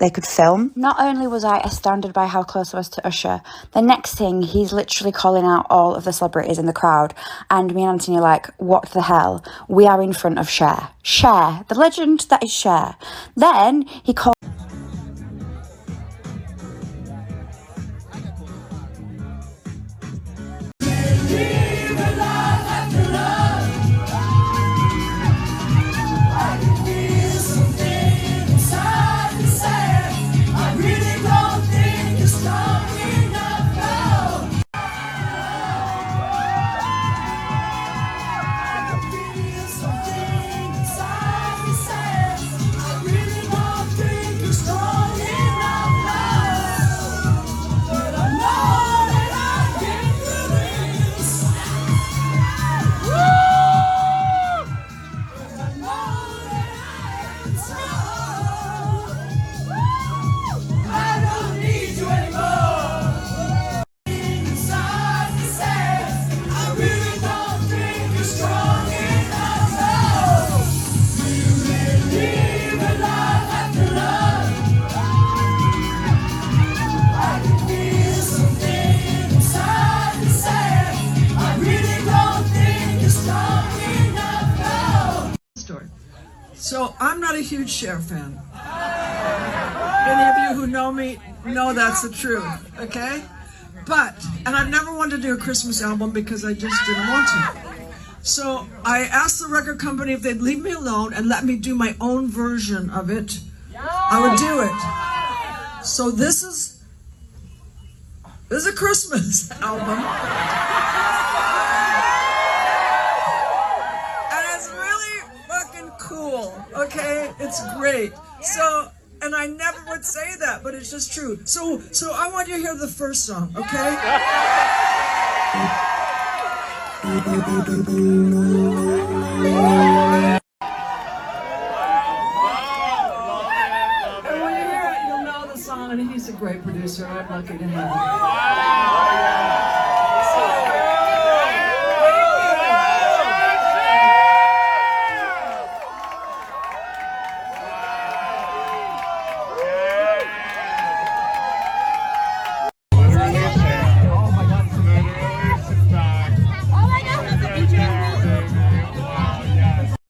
they could film. Not only was I astounded by how close I was to Usher, the next thing, he's literally calling out all of the celebrities in the crowd, and me and Anthony are like, what the hell? We are in front of Cher. Cher, the legend that is Cher. Then he called... So I'm not a huge Cher fan. Any of you who know me know that's the truth, okay? And I've never wanted to do a Christmas album because I just didn't want to. So I asked the record company if they'd leave me alone and let me do my own version of it. I would do it. So this is a Christmas album. Cool, okay? It's great. So, and I never would say that, but it's just true. So I want you to hear the first song, okay? And when you hear it, you'll know the song, and he's a great producer. I'm lucky to have